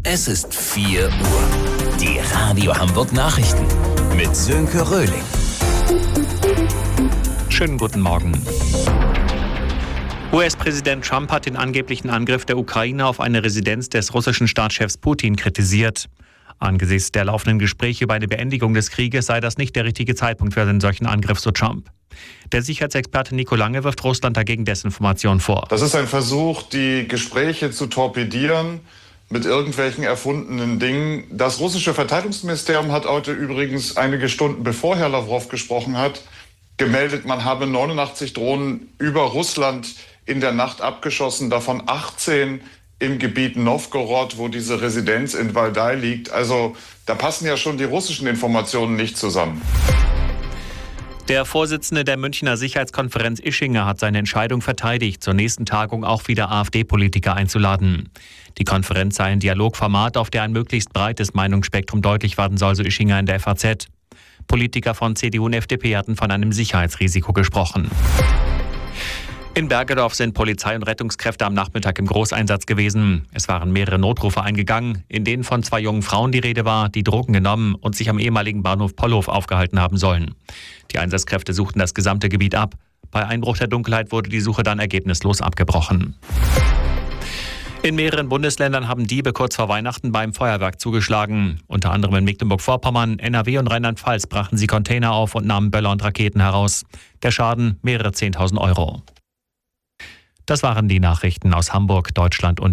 Es ist 4 Uhr. Die Radio Hamburg Nachrichten mit Sönke Röhling. Schönen guten Morgen. US-Präsident Trump hat den angeblichen Angriff der Ukraine auf eine Residenz des russischen Staatschefs Putin kritisiert. Angesichts der laufenden Gespräche über eine Beendigung des Krieges sei das nicht der richtige Zeitpunkt für einen solchen Angriff, so Trump. Der Sicherheitsexperte Nico Lange wirft Russland dagegen Desinformation vor. Das ist ein Versuch, die Gespräche zu torpedieren mit irgendwelchen erfundenen Dingen. Das russische Verteidigungsministerium hat heute übrigens einige Stunden bevor Herr Lawrow gesprochen hat, gemeldet, man habe 89 Drohnen über Russland in der Nacht abgeschossen, davon 18 im Gebiet Nowgorod, wo diese Residenz in Waldai liegt. Also da passen ja schon die russischen Informationen nicht zusammen. Der Vorsitzende der Münchner Sicherheitskonferenz Ischinger hat seine Entscheidung verteidigt, zur nächsten Tagung auch wieder AfD-Politiker einzuladen. Die Konferenz sei ein Dialogformat, auf der ein möglichst breites Meinungsspektrum deutlich werden soll, so Ischinger in der FAZ. Politiker von CDU und FDP hatten von einem Sicherheitsrisiko gesprochen. In Bergedorf sind Polizei und Rettungskräfte am Nachmittag im Großeinsatz gewesen. Es waren mehrere Notrufe eingegangen, in denen von 2 jungen Frauen die Rede war, die Drogen genommen und sich am ehemaligen Bahnhof Pollhof aufgehalten haben sollen. Die Einsatzkräfte suchten das gesamte Gebiet ab. Bei Einbruch der Dunkelheit wurde die Suche dann ergebnislos abgebrochen. In mehreren Bundesländern haben Diebe kurz vor Weihnachten beim Feuerwerk zugeschlagen. Unter anderem in Mecklenburg-Vorpommern, NRW und Rheinland-Pfalz brachen sie Container auf und nahmen Böller und Raketen heraus. Der Schaden mehrere 10.000 Euro. Das waren die Nachrichten aus Hamburg, Deutschland und